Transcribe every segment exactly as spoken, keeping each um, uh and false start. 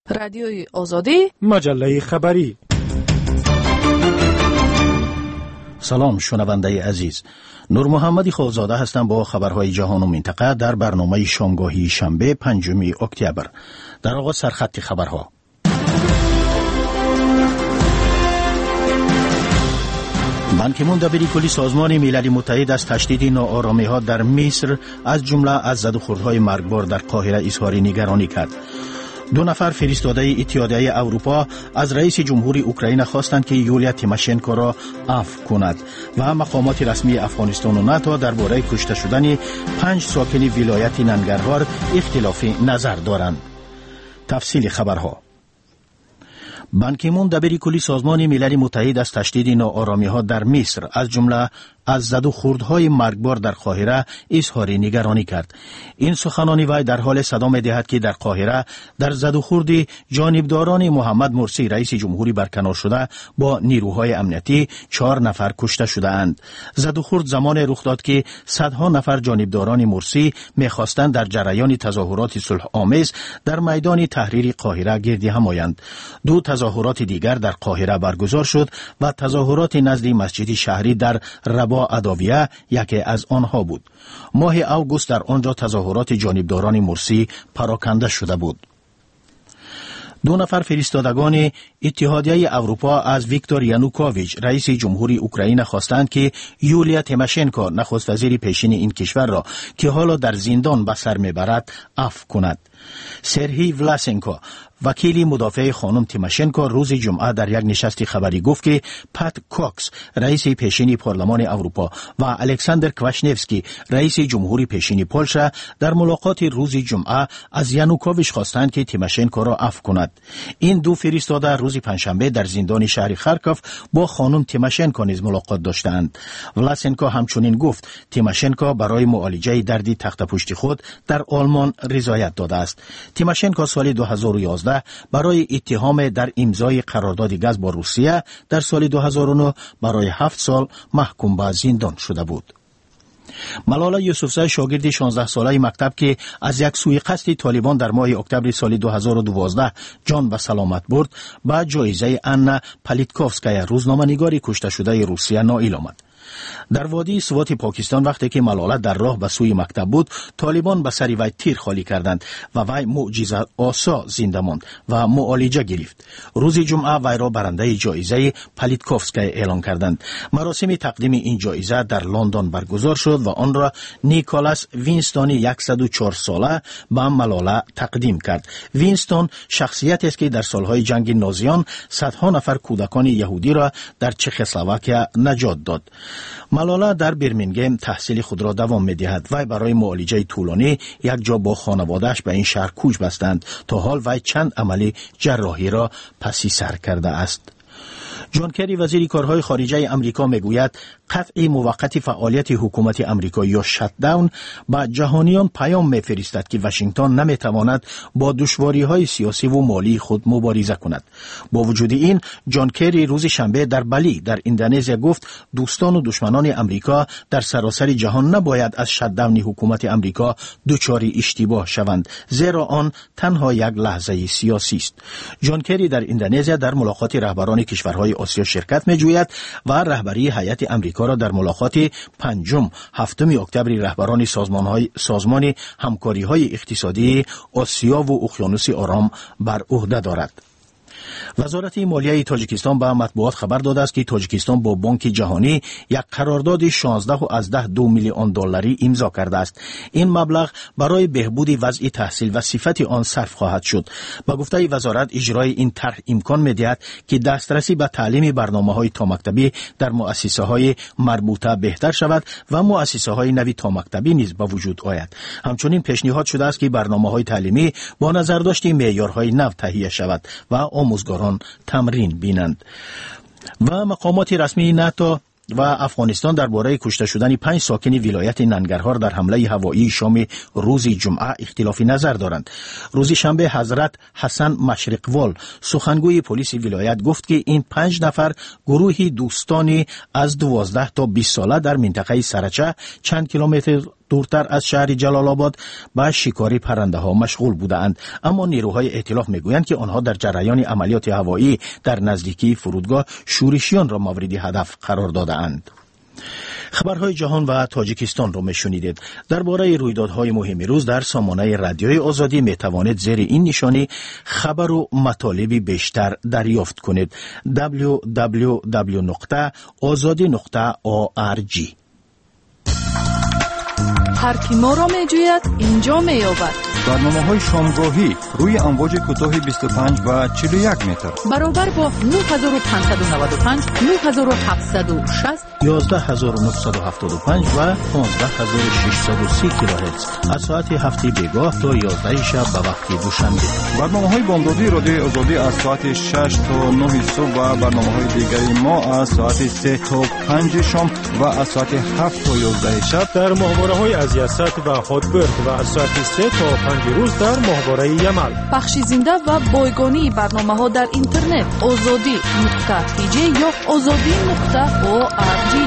رادیوی آزادی، مجله خبری. سلام شنونده عزیز، نور محمدی خوزاده هستم با خبرهای جهان و منطقه در برنامه شامگاهی شنبه پنجم اکتبر. در آغاز سرخط خبرها. بان کی مون دبیر کلی سازمان ملل متحد از تشدید ناآرامی‌ها در مصر از جمله از زدوخوردهای مرگبار در قاهره اظهار نگرانی کرد. دو نفر فرستاده اتحادیه اروپا از رئیس جمهوری اوکراین خواستند که یولیا تیماشنکو را عفو کند و مقامات رسمی افغانستان و ناتو درباره کشته شدن پنج ساکن ولایت ننگرهار اختلاف نظر دارند. تفصیل خبرها. بان کی مون دبیر کلی سازمان ملل متحد از تشدید ناآرامی‌ها در مصر از جمله از زد و خوردهای مرگبار در قاهره اظهار نگرانی کرد. این سخنان وی در حال صدا می‌دهد که در قاهره در زد و خورد جانبداران محمد مرسی رئیس جمهوری برکنار شده با نیروهای امنیتی چهار نفر کشته شده‌اند. زد و خورد زمان رخ داد که صدها نفر جانبداران مرسی می‌خواستند در جریان تظاهرات صلح آمیز در میدان تحریر قاهره گردی هم آیند. دو تظاهرات دیگر در قاهره برگزار شد و تظاهرات نزد مسجد شهری در رباط ادویه یکی از آنها بود. ماه اوگوست در آنجا تظاهرات جانبداران مرسی پراکنده شده بود. دو نفر فرستادگان اتحادیه اروپا از ویکتور یانوکوویچ رئیس جمهوری اوکراین خواستند که یولیا تیماشنکو نخست وزیر پیشین این کشور را که حالا در زندان به سر میبرد عفو کند. سرهی ولاسنکو وکیل مدافع خانم تیماشنکو روز جمعه در یک نشست خبری گفت که پات کوکس رئیس پیشین پارلمان اروپا و الکساندر کواشنفسکی رئیس جمهوری پیشین پولشا در ملاقات روز جمعه از یانوکوویچ خواستند که تیماشنکو را عفو کند. این دو فرستاده روز پنجشنبه در زندان شهر خارکوف با خانم تیماشنکو نیز ملاقات داشتند. ولاسنکو همچنین گفت تیماشنکو برای معالجه درد تخت پشت خود در آلمان رضایت داده است. تیماشنکو سال دو هزار و یازده برای اتهام در امضای قرارداد گاز با روسیه در سال دو هزار و نه برای هفت سال محکوم به زندان شده بود. ملالا یوسفزای شاگرد شانزده ساله مکتب که از یک سوءقصد طالبان در ماه اکتبر سال دو هزار و دوازده جان به سلامت برد با جایزه آنا پالیتکوفسکایا روزنامه‌نگار کشته شده روسیه نائل آمد. در وادی سوات پاکستان وقتی که ملاله در راه به سوی مکتب بود طالبان به سر وی تیر خالی کردند و وی معجزه آسا زنده ماند و معالجه گرفت. روز جمعه وی را برنده جایزه پالیتکوفسکای اعلان کردند. مراسم تقدیم این جایزه در لندن برگزار شد و آن را نیکولاس وینستون صد و چهار ساله به ملاله تقدیم کرد. وینستون شخصیتی است که در سالهای جنگ نازیان صدها نفر کودکان یهودی را در چخسلواکیه نجات داد. ملاله در برمینگهم تحصیل خود را دوام می‌دهد. وی برای معالجه طولانی یک جا با خانواده‌اش به این شهر کوچ بستند. تا حال وی چند عملی جراحی را پسی سر کرده است. جان کری وزیر کارهای خارجه امریکا میگوید قطع موقت فعالیت حکومت امریکا یا شاتداون به جهانیان پیام میفرستد که واشنگتن نمیتواند با دشواری‌های سیاسی و مالی خود مبارزه کند. با وجود این جان کری روز شنبه در بالی در اندونزیا گفت دوستان و دشمنان امریکا در سراسر جهان نباید از شاتداون حکومت امریکا دچار اشتباه شوند زیرا آن تنها یک لحظه سیاسی است. جان کری در اندونزیا در ملاقات رهبران کشورهای آسیا شرکت می‌جوید و رهبری هیئت امریکا را در ملاقات پنجم هفتم اکتبر رهبران سازمان‌های سازمان همکاری‌های اقتصادی آسیا و اقیانوس آرام بر عهده دارد. وزارت مالیه تاجیکستان به مطبوعات خبر داده است که تاجیکستان با بانک جهانی یک قرارداد شانزده و از ده دو میلیون دلاری امضا کرده است. این مبلغ برای بهبود وضع تحصیل و صفت آن صرف خواهد شد. با گفته وزارت اجرای این طرح امکان می‌دهد که دسترسی به تعلیم برنامه‌های تا مکتبی در مؤسسه‌های مربوطه بهتر شود و مؤسسه‌های نوی تا مکتبی نیز به وجود آید. همچنین پیشنهاد شده است که برنامه‌های تعلیمی با نظرداشت معیارهای نو تهیه شود و آموزگاران تمرین بینند. و مقامات رسمی ناتو و افغانستان درباره کشته شدن پنج ساکن ولایت ننگرهار در حمله هوایی شام روز جمعه اختلاف نظر دارند. روز شنبه حضرت حسن مشرقوال سخنگوی پلیس ولایت گفت که این پنج نفر گروهی دوستانی از دوازده تا بیست ساله در منطقه سرچه چند کیلومتر دورتر از شهر جلال آباد به شکاری پرنده ها مشغول بودند، اما نیروهای ائتلاف میگویند که آنها در جریان عملیات هوایی در نزدیکی فرودگاه شورشیان را مورد هدف قرار دادند. خبرهای جهان و تاجیکستان را میشنیدید. درباره رویدادهای مهم روز در سامانه رادیوی آزادی می توانید زیر این نشانی خبر و مطالبی بیشتر دریافت کنید. دبلیو دبلیو دبلیو نقطه آزادی نقطه او آر جی. هر کی ما را می جوید اینجا می یابد. برنامه‌های شامگاهی روی امواج کوتاه بیست و پنج و چهل و یک متر برابر با نه هزار و پانصد و نود و پنج، نه هزار و هفتصد و شصت، یازده هزار و نهصد و هفتاد و پنج و پانزده هزار و ششصد و سی کیلوهرتز از ساعت هفت بیگاه تا یازده شب به وقت دوشنبه. برنامه‌های بامدادی رادیوی آزادی از ساعت شش تا نه صبح و برنامه‌های دیگری ما از ساعت سه تا پنج شام و از ساعت هفت تا یازده شب در ماهواره‌های از یاسط و هاتبرگ و از ساعت سه تا پنج روز در ماهواره یمل. پخش زنده و بایگانی برنامه‌ها در اینترنت آزادی نقطه تی جی یا آزادی نقطه او آر جی.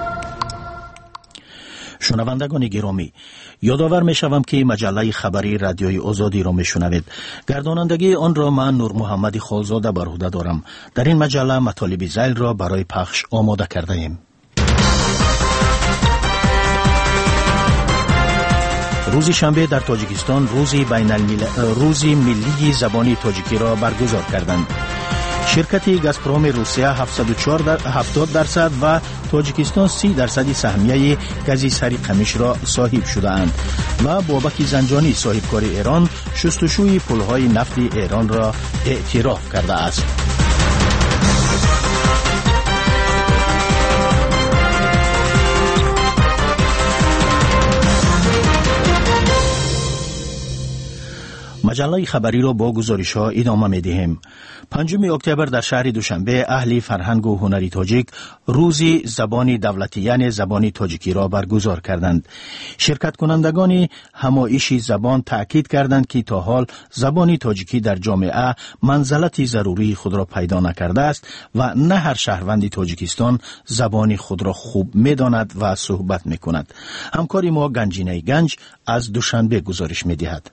شنوندگان گرامی، یادآور می شوم که مجله خبری رادیوی آزادی را می شنوید. گردانندگی آن را من نور محمد خالزاده بر عهده دارم. در این مجله مطالب ذیل را برای پخش آماده کرده ایم. روز شنبه در تاجیکستان روزی بین الملل روزی ملی زبانی تاجیکی را برگزار کردند. شرکت گازپروم روسیه هفتاد درصد و تاجیکستان سی درصد سهمیه گازی سری قمیش را صاحب شده‌اند و بابک زنجانی صاحبکار ایران شستشوی پل‌های نفت ایران را اعتراف کرده است. مجله خبری را با گزارش ها ادامه می دهیم. پنجم اکتبر در شهر دوشنبه اهل فرهنگ و هنری تاجیک روزی زبان دولتی یعنی زبانی تاجیکی را برگزار کردند. شرکت کنندگان همایش زبان تاکید کردند که تا حال زبانی تاجیکی در جامعه منزلت ضروری خود را پیدا نکرده است و نه هر شهروند تاجیکستان زبانی خود را خوب می داند و صحبت می کند. همکاری ما گنجینه گنج از دوشنبه گزارش می دهد.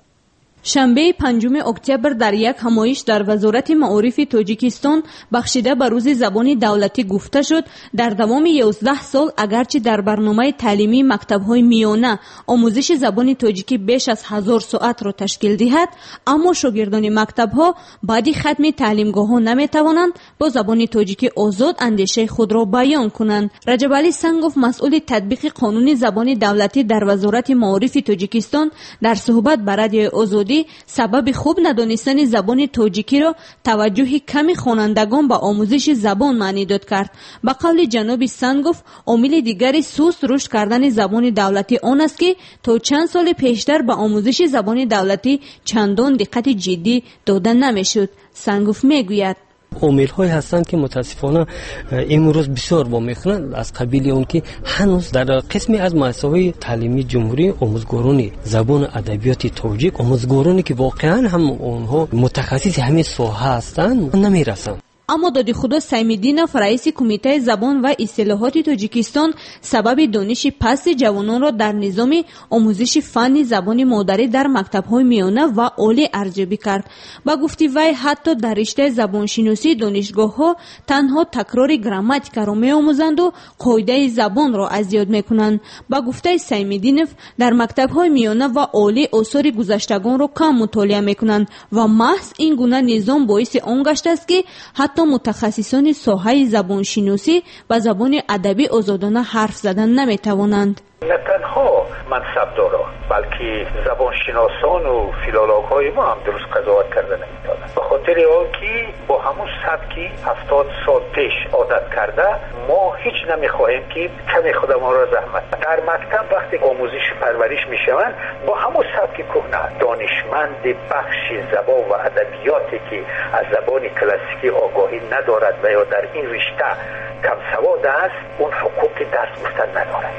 شنبه پنجم اکتبر در یک همایش در وزارت معارف تاجیکستان بخشیده به روز زبان دولتی گفته شد در دوام یازده سال اگرچه در برنامه تعلیمی مکتب‌های میانه آموزش زبان تاجیکی بیش از هزار ساعت را تشکیل دهد، اما شاگردان مکتب‌ها بعد ختم تعلیمگاه‌ها نمی‌توانند با زبان تاجیکی آزاد اندیشه خود را بیان کنند. رجب علی سنگوف مسئول تطبیق قانون زبان دولتی در وزارت معارف تاجیکستان در صحبت با رادیو آزادی سبب خوب ندانستن زبان تاجیکی را توجه کمی خوانندگان به آموزش زبان معنی داد کرد. به قول جناب سنگوف عامل دیگری سست رشد کردن زبان دولتی آن است که تا چند سال پیشتر به آموزش زبان دولتی چندان دقت جدی داده نمیشد. سنگوف میگوید عامل های هستند که متاسفانه امروز بسیار با میخوانند از قبیل اون که هنوز در قسمی از مؤسسه‌های تعلیمی جمهوری آموزگاران زبان ادبیات تاجیک، آموزگارانی که واقعا هم اونها متخصص همین ساحه هستند نمیرسند. اما داد خدا سیمیدینوف رئیس کمیته زبان و اصطلاحات تاجیکستان سبب دانش پست جوانان را در نظام آموزش فن زبان مادری در مکتب‌های میانه و عالی ارزیابی کرد. با گفته وی حتی در رشته زبانشناسی دانشگاه‌ها تنها تکرار گراماتیک را می‌آموزند و قاعده زبان را از یاد می‌کنند. با گفته سیمیدینوف در مکتب‌های میانه و عالی آثار گذشتگان را کم مطالعه می‌کنند و محض این گونه نظام باعث آن گشته است که حتی متخصصان ساحه زبان شناسی و زبان ادبی آزادانه حرف زدن نمیتوانند. نه تنها منصبداران بلکه زبانشناسان و فیلولوگ‌های ما هم درست قضاوت کردن نمیتونند. به خاطر آنکه با همون سبکی هفتاد سال پیش عادت کرده ما هیچ نمیخواهیم که کمی خود ما را زحمت. در مکتب وقتی آموزش و پرورش میشوند با همون سبک کهنه دانشمند بخش زبان و ادبیاتی که از زبان کلاسیکی آگاهی ندارد و یا در این رشته کم سواد است اون حقوق درس گفتن ندارد.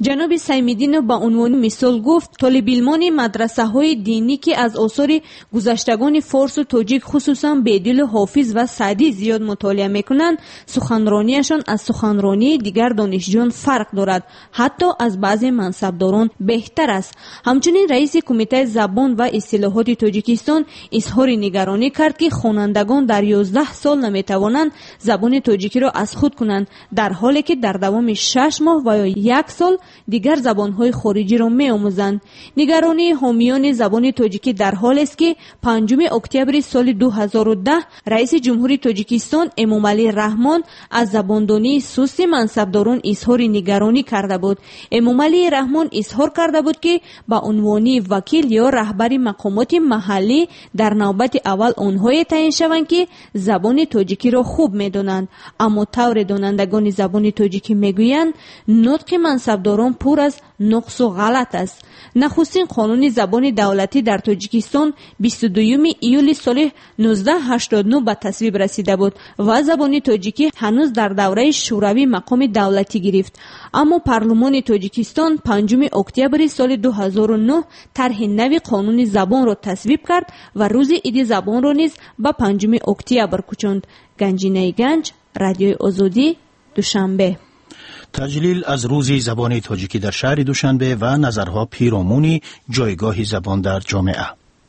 جناب سیمیدین با عنوان مثال گفت طالب‌علمان مدرسه‌های دینی که از آثار گذشتگان فارس و تاجیک خصوصا بیدل و حافظ و سعدی زیاد مطالعه میکنند، سخنرانیشان از سخنرانی دیگر دانشجویان فرق دارد، حتی از بعضی منصبداران بهتر است. همچنین رئیس کمیته زبان و اصطلاحات تاجیکستان اظهار نگرانی کرد که خوانندگان در یازده سال نمیتوانند زبان تاجیکی را از خود کنند، در حالی که در دوام شش ماه و یا یک سال دیگر زبان‌های خارجی را می‌آموزند. نگرانی حامیان زبان تاجیکی در حال است که پنجم اکتبر سال دو هزار و ده رئیس جمهوری تاجیکستان امامعلی رحمان از زباندانی سست منصبداران اظهار نگرانی کرده بود. امامعلی رحمان اظهار کرده بود که با عنوان وکیل یا رهبر مقامات محلی در نوبت اول آنهایی تعیین شوند که زبان تاجیکی را خوب می‌دانند، اما طور دانندگان زبان تاجیکی می‌گویند نطق منصبداران پر از نقص و غلط است. نخستین قانون زبان دولتی در تاجیکستان بیست و دوم ایول سال نوزده هشتاد و نه به تصویب رسیده بود و زبان تاجیکی هنوز در دوره شوروی مقام دولتی گرفت، اما پارلمان تاجیکستان پنجم اکتبر سال دو هزار و نه طرح نوی قانون زبان را تصویب کرد و روز عید زبان را نیز به پنجم اکتبر کوچاند. گنجینه گنج، رادیوی آزادی، دوشنبه. تجلیل از روز زبان تاجیکی در شهر دوشنبه و نظرها پیرامون جایگاه زبان در جامعه.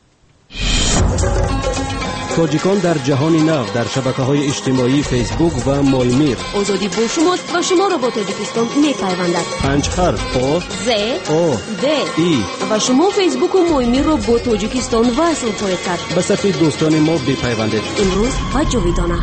تاجیکان در جهان نو در شبکه‌های اجتماعی فیسبوک و مایمیر. آزادی با شماست و شما را با تاجیکستان می‌پیوندد. پنج حرف آ ز آ د ای و شما فیسبوک و مایمیر را با تاجیکستان وصل خواهید کرد. به صفحه دوستان ما بپیوندید. امروز و جاویدانه.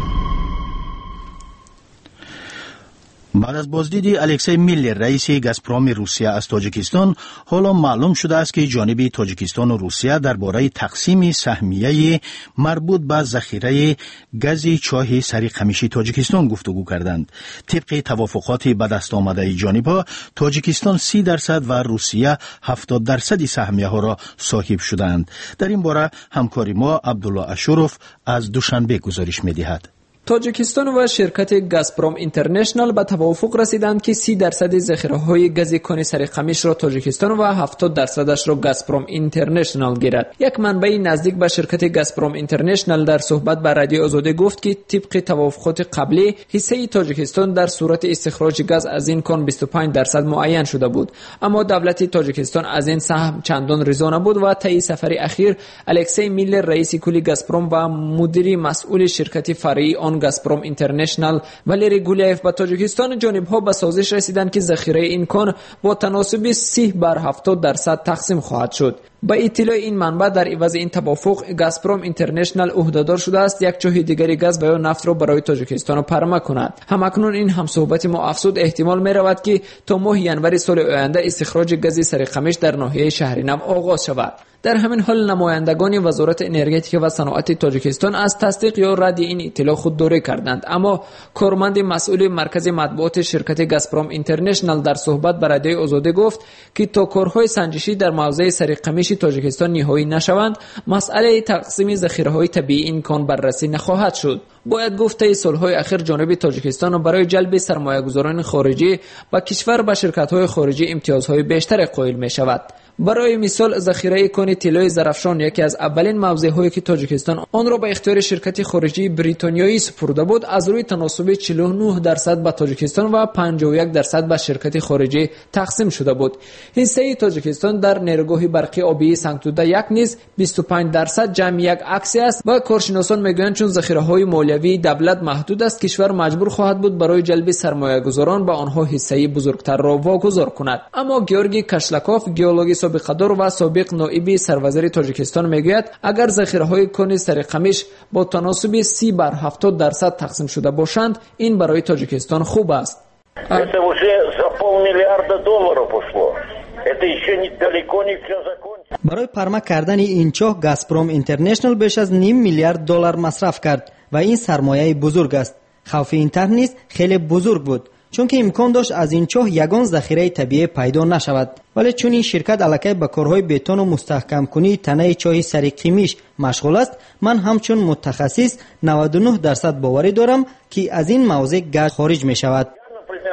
بعد از بازدید الکسی میلر رئیس گازپروم روسیه از تاجیکستان، حالا معلوم شده است که جانب تاجیکستان و روسیه درباره تقسیم سهمیه مربوط به ذخیره گاز چاه سرخمیشی تاجیکستان گفتگو کردند. طبق توافقات به دست آمده جانبها، تاجیکستان سی درصد و روسیه هفتاد درصد سهمیه ها را صاحب شدند. در این باره همکاری ما عبدالله اشرف از دوشنبه گزارش می‌دهد. تاجیکستان و شرکت گازپروم اینترنشنال به توافق رسیدند که سی درصد ذخیره‌های گاز کان سرخمیش را تاجیکستان و هفتاد درصدش را گازپروم اینترنشنال گیرد. یک منبع نزدیک به شرکت گازپروم اینترنشنال در صحبت با رادیو آزادی گفت که طبق توافقات قبلی حصه تاجیکستان در صورت استخراج گاز از این کان بیست و پنج درصد معین شده بود، اما دولت تاجیکستان از این سهم چندان رضا نبود و طی سفر اخیر الکسی میلر رئیس کل گازپروم و مدیر مسئول شرکت فرعی آن گازپروم اینترنشنال ولیری گولیایف با تاجیکستان جانب‌ها به سازش رسیدند که ذخیره این کان با تناسب سی بر هفتاد درصد تقسیم خواهد شد. با اطلاع این منبع در عوض این توافق گازپروم اینترنشنال عهدهدار شده است یک چاه دیگری گاز و یا نفت را برای تاجیکستان پرمه کند. همکنون این همصحبت ما افزود احتمال می رود که تا ماه ینوری سال آینده استخراج گاز سرخمیش در ناحیه شهر نو آغاز شود. در همین حال نمایندگان وزارت انرژتیک و صنعت تاجیکستان از تصدیق یا رد این اطلاع خودداری کردند، اما کارمند مسئول مرکز مطبوعات شرکت گازپروم اینترنشنال در صحبت با رادیو آزادی گفت که تا کارهای سنجشی در موضع سرخمیش تاجیکستان نهایی نشوند، مسئله تقسیم ذخیره‌های طبیعی این کان بررسی نخواهد شد. باید گفت طی سالهای اخیر جانب تاجیکستان برای جلب سرمایه‌گذاران خارجی با کشور به شرکت‌های خارجی امتیازهای بیشتر قائل می‌شود. برای مثال ذخیره کان طلای زرافشان یکی از اولین موضع‌هایی که تاجیکستان آن را به اختیار شرکت خارجی بریتانیایی سپرده بود، از روی تناسب چهل و نه درصد به تاجیکستان و پنجاه و یک درصد به شرکت خارجی تقسیم شده بود. حصه تاجیکستان در نیروگاه برقی آبی سنگتوده یک نیز بیست و پنج درصد جمع یک عکس است و کارشناسان میگویند چون ذخیره‌های مالیوی دولت محدود است، کشور مجبور خواهد بود برای جلب سرمایه‌گذاران به آنها حصه بزرگتر را واگذار کند. اما گیورگی کاشلاکوف گئولوگ سابقدار و سابق نائب سروزیر تاجیکستان میگوید اگر ذخیره‌های کان سرخمیش با تناسب سی بر هفتاد درصد تقسیم شده باشند، این برای تاجیکستان خوب است. Это уже за полмиллиарда долларов ушло. Это еще не далеко не все закончено. برای پرمه کردن این چاه گازپروم اینترنشنال بیش از نیم میلیارد دلار مصرف کرد و این سرمایه بزرگ است. خوف این طرح نیز خیلی بزرگ بود، چون که امکان داشت از این چاه یگان ذخیره طبیعی پیدا نشود، ولی چون این شرکت الکی به کارهای بتون و مستحکم کنی تنه چاه سرخمیش مشغول است، من همچون متخصص نود و نه درصد باوری دارم که از این موضوع گاز خارج می شود.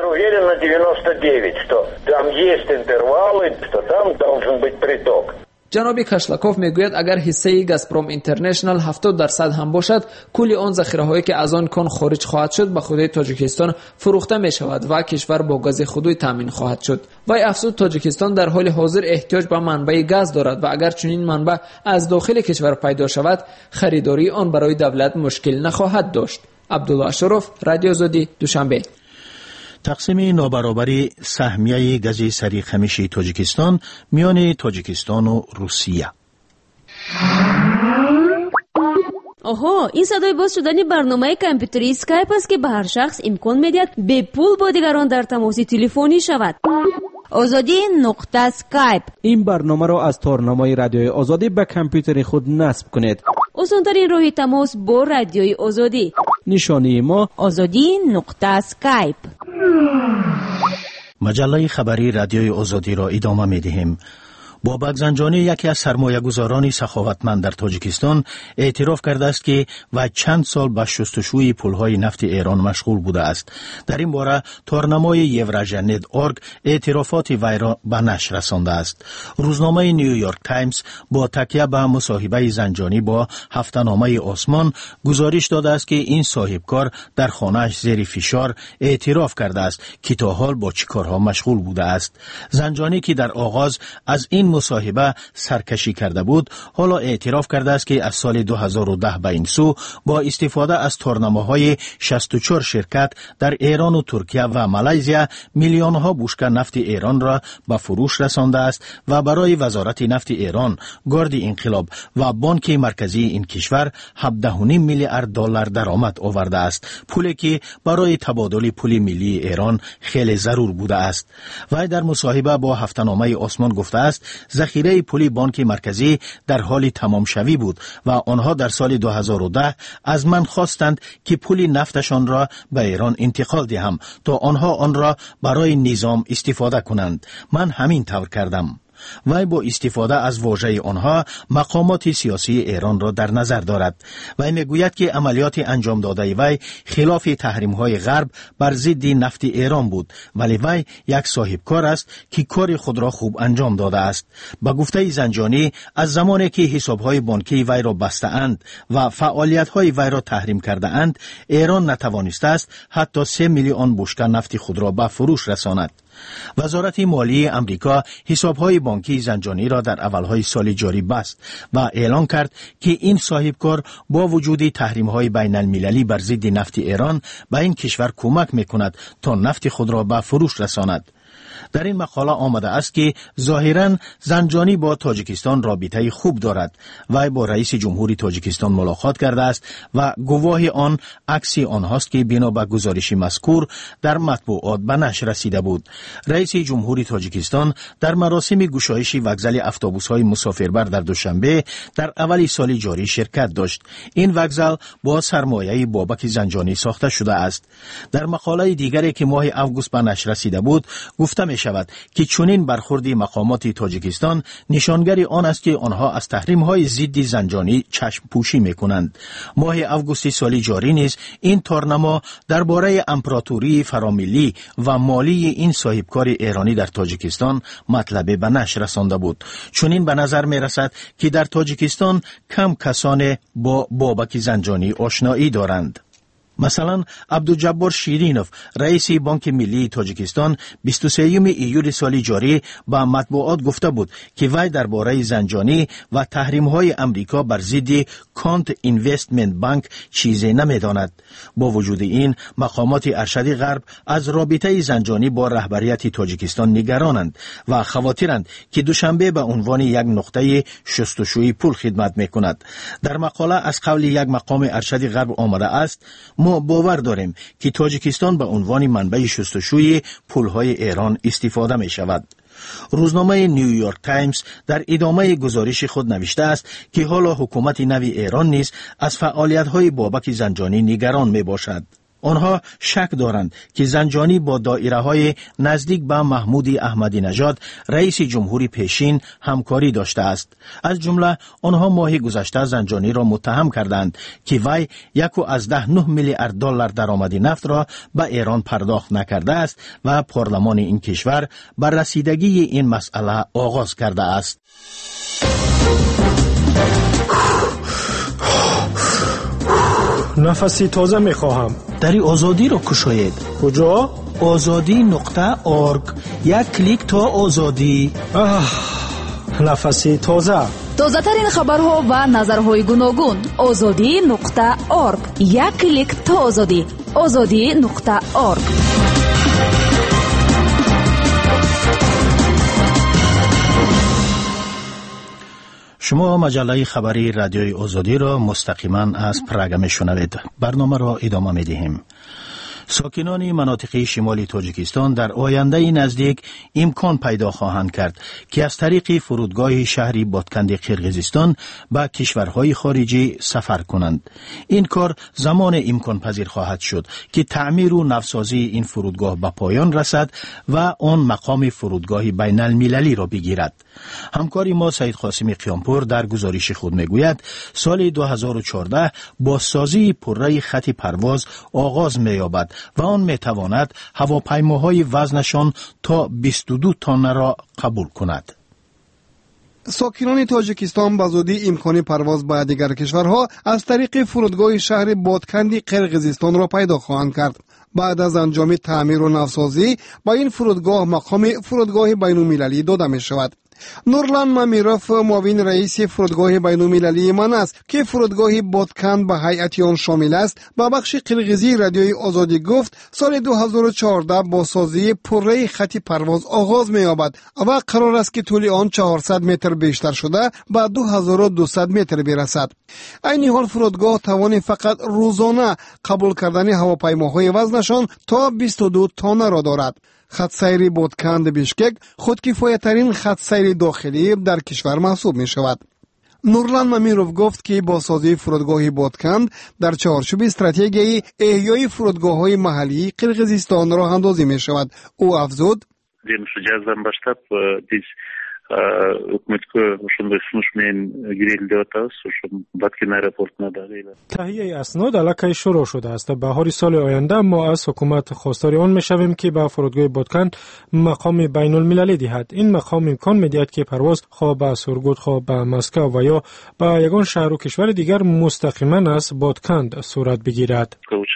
уверен на девяносто девять, что там есть интервалы, что там должен быть приток. ҷаноби кашлаков мегӯяд агар ҳиссаи газпром интернешнл ҳафтод дарсад ҳам бошад, кулли он захираҳое ки аз он кон хориҷ хоҳад шуд ба худаи тоҷикистон фурӯхта мешавад ва кишвар бо гази худуй таъмин хоҳад шуд. вай афзуд, тоҷикистон дар ҳоли ҳозир эҳтиёҷ ба манбаи газ дорад ва агар чунин манба аз дохили кишвар пайдо шавад, харидории он барои давлат мушкил нахоҳад дошт. абдулла ашуров, радио Озодӣ, Душанбе. тақсими нобаробари саҳмияи гази сариқамиши тоҷикистон миёни тоҷикистону русия. оҳо, ин садои боз шудани барномаи компютери скайп аст ки ба ҳар шахс имкон медиҳад бепул бо дигарон дар тамоси телефонӣ шавад. озодӣ нуқта скайп. این برنامه را از تارنامه رادیوی آزادی به کامپیوتر خود نصب کنید. осонтарин роҳи тамос бо радиои озодӣ. نشانی ما озодӣ нуқта скайп. маҷаллаи хабари радиои озодиро идома медиҳем. бобак занҷонӣ, яке аз сармоягузорони саховатманд дар тоҷикистон, эътироф кардааст ки вай чанд сол ба шустушӯи пулҳои нафти эрон машғул будааст. дар ин бора торнамои евразианет точка орг эътирофоти вайро ба нашр расондааст. рӯзномаи Нью Йорк Таймс бо такя ба мусоҳибаи Занҷонӣ бо ҳафтаномаи Осмон гузориш додааст ки ин соҳибкор дар хонааш зери фишор эътироф кардааст ки то ҳол бо чӣ корҳо машғул будааст. Занҷонӣ ки дар оғоз аз ин мусоҳиба саркашӣ карда буд, ҳоло эътироф кардааст ки аз соли ду ҳазору даҳ ба ин сӯ бо истифода аз торнамаҳои шасту чор ширкат дар Эрону Туркия ва Малайзия миллионҳо бушка нафти Эронро ба фурӯш расондааст ва барои вазорати нафти Эрон, горди инқилоб ва бонки марказии ин кишвар ҳабдаҳу ним миллиард доллар даромад овардааст, пуле ки барои табодули пули миллии Эрон хеле зарур будааст. вай дар мусоҳиба бо ҳафтаномаи Осмон гуфтааст захираи пули бонки марказӣ дар ҳоли тамомшавӣ буд ва онҳо дар соли ду ҳазору даҳ аз ман хостанд ки пули нафташонро ба Эрон интиқол диҳам, то онҳо онро барои низом истифода кунанд. ман ҳамин тавр кардам. вай бо истифода аз вожаи онҳо мақомоти сиёсии Эронро дар назар дорад. вай мегӯяд ки амалиёти анҷомдодаи вай хилофи таҳримҳои ғарб бар зидди нафти Эрон буд, вале вай як соҳибкор аст ки кори худро хуб анҷом додааст. ба гуфтаи Занҷонӣ, аз замоне ки ҳисобҳои бонкии вайро бастаанд ва фаъолиятҳои вайро таҳрим кардаанд, Эрон натавонистааст ҳатто се миллион бушка нафти худро ба фурӯш расонад. вазорати молии амрико ҳисобҳои бонкии Занҷониро дар аввалҳои соли ҷорӣ баст ва эълон кард ки ин соҳибкор бо вуҷуди таҳримҳои байналмилалӣ бар зидди нафти Эрон ба ин кишвар кӯмак мекунад то нафти худро ба фурӯш расонад. дар ин мақола омадааст ки зоҳиран Занҷонӣ бо Тоҷикистон робитаи хуб дорад. вай бо раиси ҷумҳури Тоҷикистон мулоқот кардааст ва гувоҳи он акси онҳост ки бино ба гузориши мазкур дар матбуот ба нашр расида буд. раиси ҷумҳури Тоҷикистон дар маросими гушоиши вокзали автобусҳои мусофирбар дар Душанбе дар аввали соли ҷорӣ ширкат дошт. ин вокзал бо сармояи Бобаки Занҷонӣ сохта шудааст. дар мақолаи дигаре ки моҳи август ба нашр расида буд, гуфта мешавад ки чунин бархурди мақомоти Тоҷикистон нишонгари он аст ки онҳо аз таҳримҳои зидди Занҷонӣ чашмпӯшӣ мекунанд. моҳи августи соли ҷорӣ низ ин торнамо дар бораи императории фаромиллӣ ва молии ин соҳибкори эронӣ дар Тоҷикистон матлабе ба нашр расонда буд. чунин ба назар мерасад ки дар Тоҷикистон кам касоне бо Бобаки Занҷонӣ ошноӣ доранд. масалан, Абдуҷаббор Ширинов, раиси Бонки Миллии Тоҷикистон, бисту сеюми июли соли ҷорӣ ба матбуот гуфта буд ки вай дар бораи Занҷонӣ ва таҳримҳои Амрико бар зидди Конт Инвестмент Банк чизе намедонад. бо вуҷуди ин, мақомоти аршади ғарб аз робитаи Занҷонӣ бо раҳбарияти Тоҷикистон нигаронанд ва хавотиранд ки Душанбе ба унвони як нуқтаи шустушӯи пул хидмат мекунад. дар мақола аз қавли як мақоми аршади ғарб омадааст: мо бовар дорем ки Тоҷикистон ба унвони манбаи шустушӯи пулҳои Эрон истифода мешавад. рӯзномаи Нью Йорк Таймс дар идомаи гузориши худ навиштааст ки ҳоло ҳукумати нави Эрон низ аз фаъолиятҳои Бобаки Занҷонӣ нигарон мебошад. آنها شک دارند که زنجانی با دایره های نزدیک به محمود احمدی نژاد رئیس جمهوری پیشین همکاری داشته است. از جمله آنها ماه گذشته زنجانی را متهم کردند که وی یک و از ده نه میلیارد دلار درآمد نفت را به ایران پرداخت نکرده است و پارلمان این کشور بر رسیدگی این مسئله آغاز کرده است. نفسی تازه می خواهم. دری آزادی را کشاید. کجا؟ آزادی نقطه ارگ. یک کلیک تا آزادی. نفسی تازه. تازه ترین خبرها و نظرهای گوناگون. آزادی نقطه ارگ. یک کلیک تا آزادی. آزادی نقطه ارگ. شما مجله خبری رادیوی آزادی را مستقیما از پراگ میشنوید. برنامه را ادامه میدهیم. ساکنان مناطق شمالی تاجیکستان در آینده نزدیک امکان پیدا خواهند کرد که از طریق فرودگاه شهری بادکند قرقیزستان به کشورهای خارجی سفر کنند. این کار زمان امکان پذیر خواهد شد که تعمیر و نوسازی این فرودگاه به پایان رسد و آن مقام فرودگاه بین المللی را بگیرد. همکاری ما سید قاسم قیامپور در گزارش خود میگوید سال دو هزار و چهارده بازسازی پره خط پرواز آغاز می‌یابد و آن میتواند هواپیماهای وزنشان تا بیست و دو تن را قبول کند. ساکنان تاجیکستان به زودی امکان پرواز به دیگر کشورها از طریق فرودگاه شهر بادکند قرقیزستان را پیدا خواهند کرد. بعد از انجام تعمیر و نوسازی با این فرودگاه مقام فرودگاه بین‌المللی داده می شود. نورلان مامیروف معاون رئیس فرودگاه بین‌المللی من است که فرودگاه بادکند به هیئت آن شامل است با بخش قرقیزی رادیوی آزادی گفت سال دو هزار و چهارده با سازی پره خط پرواز آغاز می‌یابد و قرار است که طول آن چهارصد متر بیشتر شده به دو هزار و دویست متر برسد. این حال فرودگاه توان فقط روزانه قبول کردن هواپیماهای وزنشان تا بیست و دو تن را دارد. خط سیر بادکند بیشکک خودکفایه‌ترین خط سیر داخلی در کشور محسوب می شود. نورلان مامیروف گفت که با سازی فرودگاه بادکند در چارچوب استراتژی احیای فرودگاه‌های محلی قرقیزستان راه اندازی می شود. او افزود: تهیه اسناد علیه شروع شده است. بهار سال آینده ما از حکومت خواستار آن میشویم که به فرودگاه بادکند مقام بین المللی دهد. این مقام امکان میدهد که پرواز خواه به سورگوت، خواه به مسکو و یا به یگان شهر و کشور دیگر مستقیما از بادکند صورت بگیرد.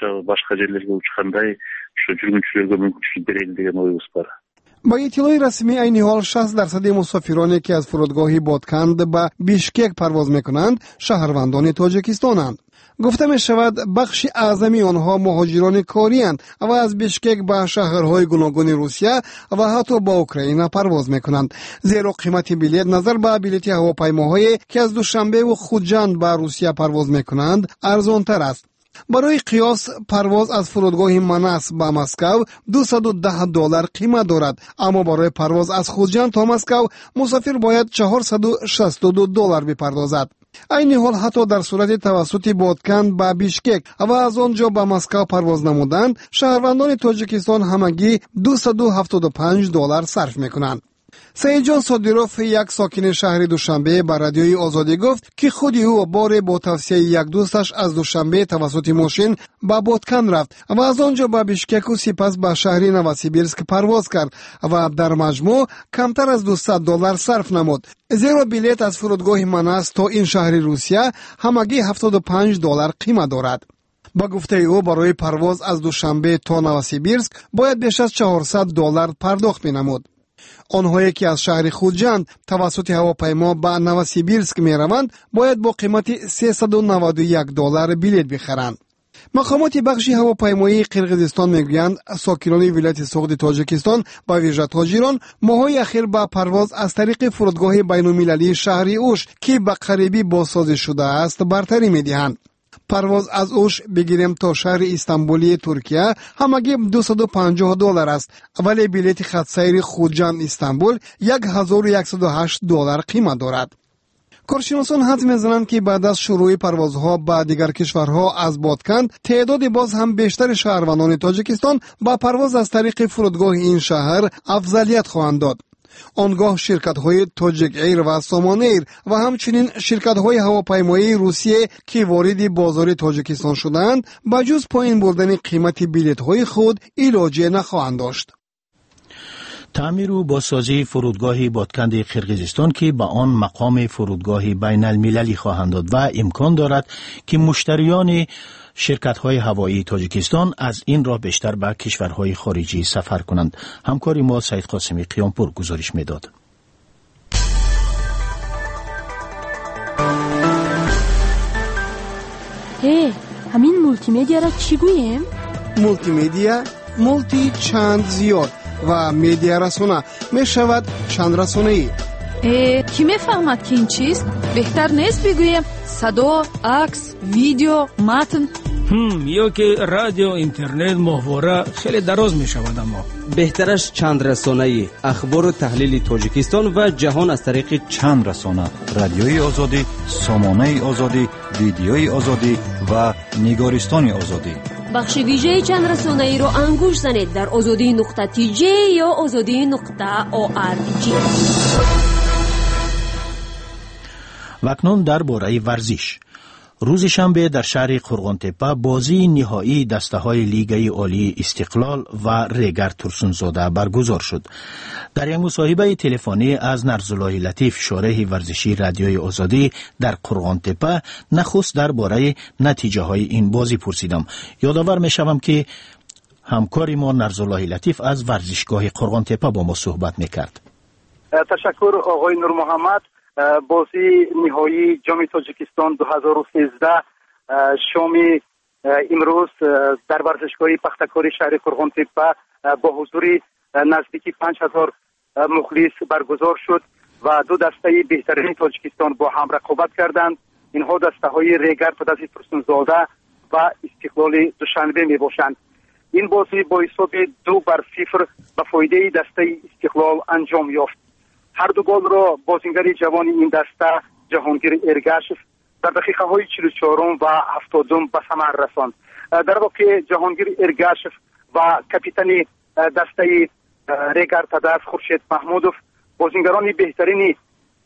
با اطلاع رسمی این حال شصت درصد مسافرانی که از فرودگاه بادکند به بیشکک پرواز میکنند شهروندان تاجیکستانند. گفته می شود بخش اعظمی آنها مهاجران کاری اند و از بیشکک به شهرهای گوناگون روسیه و حتی با اوکراین پرواز میکنند. زیرا قیمت بلیط نظر به بلیط هواپیماهایی که از دوشنبه و خوجند به روسیه پرواز میکنند ارزان تر است. برای قیاس پرواز از فرودگاه مناس به مسکو دویست و ده دلار قیمت دارد، اما برای پرواز از خوجند تا مسکو مسافر باید چهارصد و شصت و دو دلار بپردازد. این حال حتی در صورت توسط بادکند به بیشکک و از آنجا به مسکو پرواز نمودند شهروندان تاجیکستان همگی دویست و هفتاد و پنج دلار صرف میکنند. سیجان صادیروف یک ساکن شهر دوشنبه به رادیوی آزادی گفت که خودی او بار با توصیه یک دوستش از دوشنبه توسط ماشین به بادکند رفت و از آنجا به بیشکک و سپس به شهر نوسیبیرسک پرواز کرد و در مجموع کمتر از دویست دلار صرف نمود. زیرا بلیط از فرودگاه مناس تا این شهر روسیه همگی هفتاد و پنج دلار قیمت دارد. با گفته او برای پرواز از دوشنبه تا نوسیبیرسک باید بیش از چهارصد دلار پرداخت می‌نمود. آنهایی که از شهر خوجند توسط هواپیما به نوسیبیرسک می روند باید با قیمت سیصد و نود و یک دلار بلیط بخرند. مقامات بخش هواپیمایی قرقیزستان میگویند ساکنان ولایت سوخت تاجیکستان با ویژه تاجران ماهای اخیر با پرواز از طریق فرودگاه بین‌المللی شهر اوش که به قریبی بازسازی شده است برتری میدهند. پرواز از اوش بگیریم تا شهر استانبولی ترکیه همگی دویست و پنجاه دلار است، ولی بلیط خط سیر خوجند استانبول یک هزار و صد و هشت دلار قیمت دارد. کارشناسان حدس می‌زنند که بعد از شروع پروازها به دیگر کشورها از بادکند تعداد باز هم بیشتر شهروندان تاجیکستان با پرواز از طریق فرودگاه این شهر افضلیت خواهند داد. آنگاه شرکت‌های تاجیک ایر و سامان ایر و همچنین شرکت‌های هواپیمایی روسیه که وارد بازار تاجیکستان شدند به جز پایین بردن قیمت بلیط‌های خود علاجی نخواهند داشت. تعمیر و بازسازی فرودگاه بادکند قرقیزستان که به آن مقام فرودگاه بین المللی خواهند داد و امکان دارد که مشتریان شرکت‌های هوایی تاجیکستان از این راه بیشتر به کشورهای خارجی سفر کنند. همکاری ما سعید قاسمی قیامپور گزارش می‌داد. هی، همین مولتی مدیا را چی گوییم؟ مولتی مدیا، مولتی چند زیاد و مدیا رسانه می شود چند رسانه‌ای. کی میفهمد که این چیست؟ بهتر نیست بگویم صدا، عکس، ویدیو، متن؟ هم یا که رادیو، اینترنت، ماهواره خیلی دراز می شود. اما بهترش چند رسانه‌ای، اخبار و تحلیل تاجیکستان و جهان از طریق چند رسانه، رادیوی آزادی، سامانه آزادی، ویدیوی آزادی و نگارستان آزادی. بخش ویژه چند رسانه‌ای رو انگوش زنید در آزادی نقطه تی جی یا آزادی نقطه او آر جی. و اکنون درباره ورزش. روز شنبه در شهر قرغانتپه بازی نهایی دسته‌های لیگ عالی استقلال و ریگر ترسونزاده برگزار شد. در یک مصاحبه تلفنی از نرزالله لطیف شارح ورزشی رادیوی آزادی در قرغانتپه نخست درباره نتیجه های این بازی پرسیدم. یادآور می‌شوم که همکاری ما نرزالله لطیف از ورزشگاه قرغانتپه با ما صحبت می‌کرد. تشکر آقای نور محمد. بازی نهایی جام تاجیکستان دو هزار و سیزده شام امروز در ورزشگاه پختکاری شهر قرغانتپه با حضور نزدیکی پنج هزار مخلص برگزار شد و دو دسته بهترین تاجیکستان با هم رقابت کردند. اینها دسته های ریگر پدرسی ترسونزاده و استقلال دوشنبه می باشند. این بازی با حساب دو بر صفر به فایده دسته استقلال انجام یافت. هر دو گل را بازیگر جوان این دسته جهانگیر ارگاشف در دقیقه های چهل و چهار و هفتاد به ثمر رساند. در واقع جهانگیر ارگاشف و کاپیتان دسته ریگر تداس خورشید محمودوف بازیگران بهترین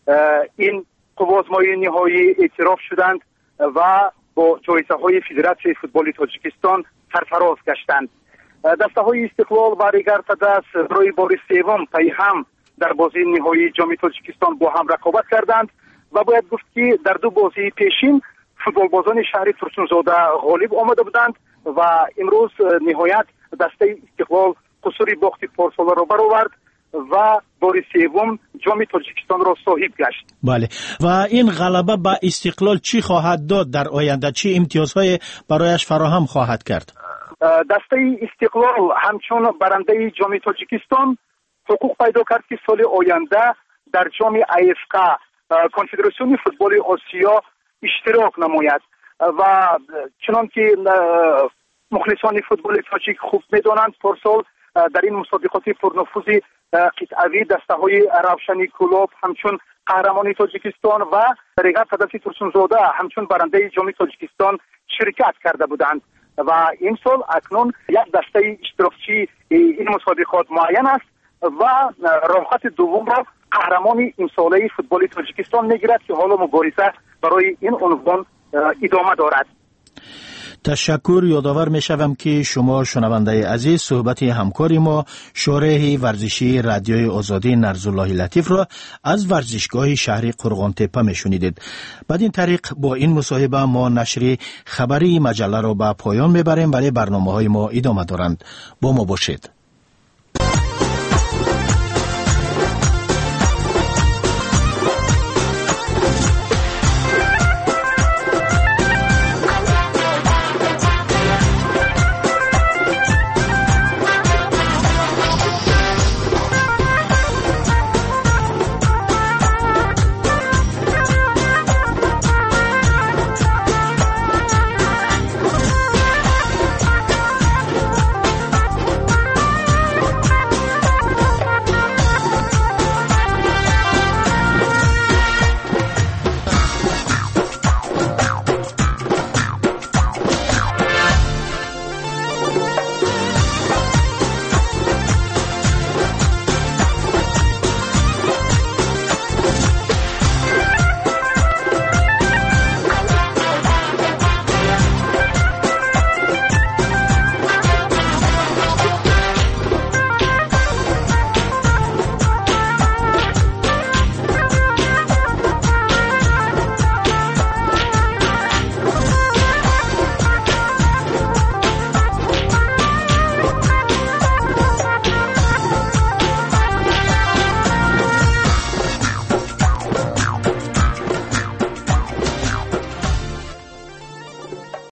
این قوازمای نهایی اعتراف شدند و با جایزه های فدراسیون فوتبال تاجیکستان سرفراز گشتند. دسته های استقلال و ریگر تداس برای بار سوم پای هم در بازی نهایی جام تاجیکستان با هم رقابت کردند و باید گفت که در دو بازی پیشین فوتبالبازان شهر ترسونزاده غالب آمده بودند و امروز نهایت دسته استقلال قصور باخت پارسال را برآورد و بار سوم جام تاجیکستان را صاحب گشت. بله، و این غلبه به استقلال چی خواهد داد در آینده؟ چی امتیازهای برایش فراهم خواهد کرد؟ دسته استقلال همچون برنده جام تاجیکستان حقوق پیدا کرد که سال آینده در جام ای اف کا کنفدراسیون فوتبال آسیا اشتراک نماید و چنان که مخلصان فوتبال تاجیک خوب میدانند پارسال در این مسابقات پرنفوذ قطعوی دسته های روشنی کلوب همچون قهرمان تاجیکستان و ریگر تداسی ترسونزاده همچون برنده جام تاجیکستان شرکت کرده بودند و این سال اکنون یک دسته اشتراکچی این مسابقات معین است و راحت دوم را قهرمان امساله فوتبال تاجیکستان میگیرد که حالا مبارزه برای این عنوان ادامه دارد. تشکر. یادآور میشوم که شما شنونده عزیز صحبت همکاری ما شارح ورزشی رادیوی آزادی نرزالله لطیف را از ورزشگاه شهر قرغانتپه میشنیدید. بعد این طریق با این مصاحبه ما نشر خبری مجله را به پایان میبریم، ولی برنامه‌های ما ادامه دارند. با ما باشید.